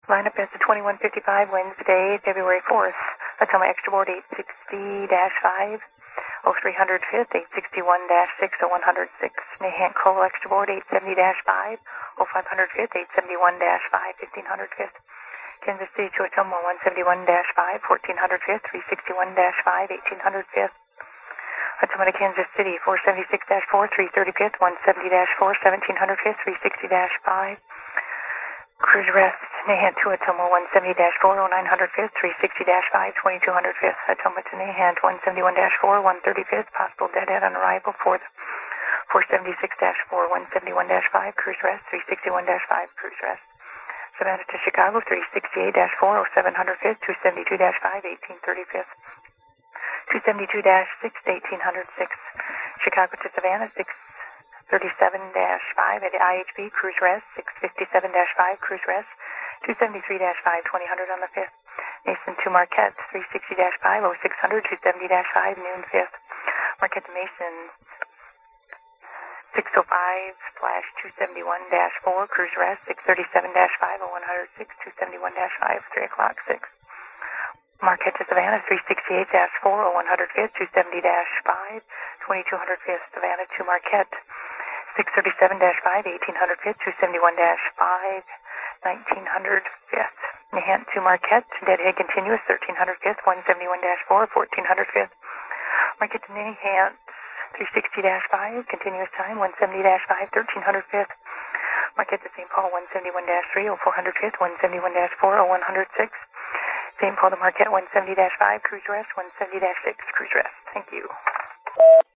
Lineup is the 2155 Wednesday, February 4th. That's on my extra board 860-5, 0300 fifth, 861-6, 0106. Nahant Cole extra board 870-5, 0500 fifth, 871-5, 1500 fifth. Kansas City to Ottumwa 171-5, 1400 fifth, 361-5, 1800 fifth. Ottumwa to Kansas City 476-4, 330 fifth, 170-4, 1700 fifth, 360-5. Cruise rest, Nahant to Ottumwa 170-4, 0900 fifth, 360-5, 2200 fifth. Ottumwa to Nahant 171-4, 130 fifth, possible deadhead on arrival for the 476-4, 171-5, cruise rest, 361-5, cruise rest. Savannah to Chicago 368-4, 0700 fifth, 272-5, 1830 fifth. 272-6, 1806. Chicago to Savannah 637-5 at IHB, cruise rest, 657-5, cruise rest, 273-5, 2000 on the 5th. Mason to Marquette, 360-5, 0600, 270-5, noon 5th. Marquette to Mason, 605/271-4, cruise rest, 637-5, 0106, 271-5, 3 o'clock 6. Marquette to Savannah, 368-4, 0100 fifth, 270-5, 2200 fifth. Savannah to Marquette, 637-5, 1800 fifth, 271-5, 1900 fifth. Nahant to Marquette, deadhead continuous, 1300 fifth, 171-4, 1400 fifth. Marquette to Nahant, 360-5, continuous time, 170-5, 1300 fifth. Marquette to St. Paul, 171-3, 0400 fifth, 171-4, 0106. St. Paul to Marquette, 170-5, cruise rest, 170-6, cruise rest. Thank you.